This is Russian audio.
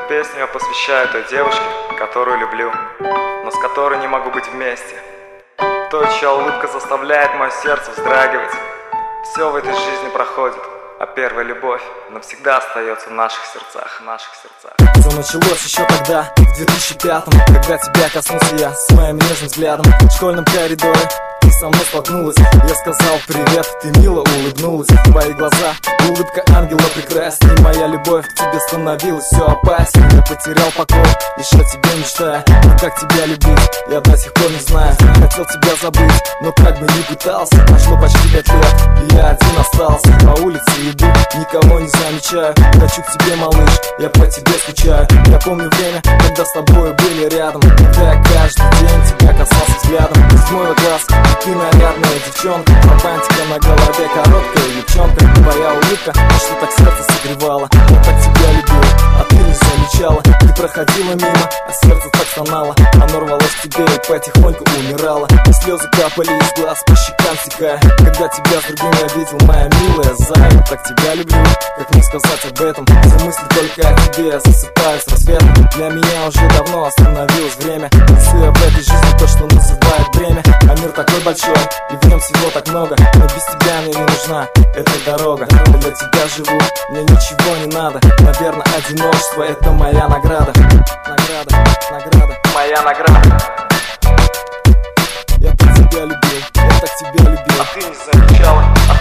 песню я посвящаю той девушке, которую люблю, но с которой не могу быть вместе. Той, чья улыбка заставляет мое сердце вздрагивать. Все в этой жизни проходит, а первая любовь навсегда остается в наших сердцах, Все началось еще тогда, в 2005-м, когда тебя коснулся я своим нежным взглядом. В школьном коридоре ты со мной столкнулась. Я сказал привет, ты мило улыбнулась. Твои глаза, улыбка ангела прекрасней. Моя любовь к тебе становилась все опаснее. Я потерял покой, еще о тебе мечтаю. Но как тебя любить, я до сих пор не знаю. Хотел тебя забыть, но как бы ни пытался. Прошло почти 5 лет, и я один остался. По улице иду, никого не замечаю. Хочу к тебе, малыш, я по тебе скучаю. Я помню время, когда с тобой были рядом, когда я каждый день тебя касался взглядом. Седьмой класс, ты нарядная девчонка, романтика на голове, короткая юбчонка. Твоя улыбка, что так сердце согревала. Я так тебя любил, а ты не замечала. Ты проходила мимо, а сердце так стонало. Оно рвалось к тебе и потихоньку умирало. И слезы капали из глаз, по щекам стекая. Когда тебя с другим я видел, моя милая зая. Я так тебя люблю, как мне сказать об этом? Все мысли только о тебе, я засыпаю с рассветом. Для меня уже давно остановилось время. Все в этой жизни то, что называют бремя. А мир такой большой, и в нем всего так много. Но без тебя мне не нужна эта дорога. Я для тебя живу, мне ничего не надо. Наверное, одиночество — это моя награда. Моя награда. Я так тебя любил, я так тебя любил. а ты не замечала.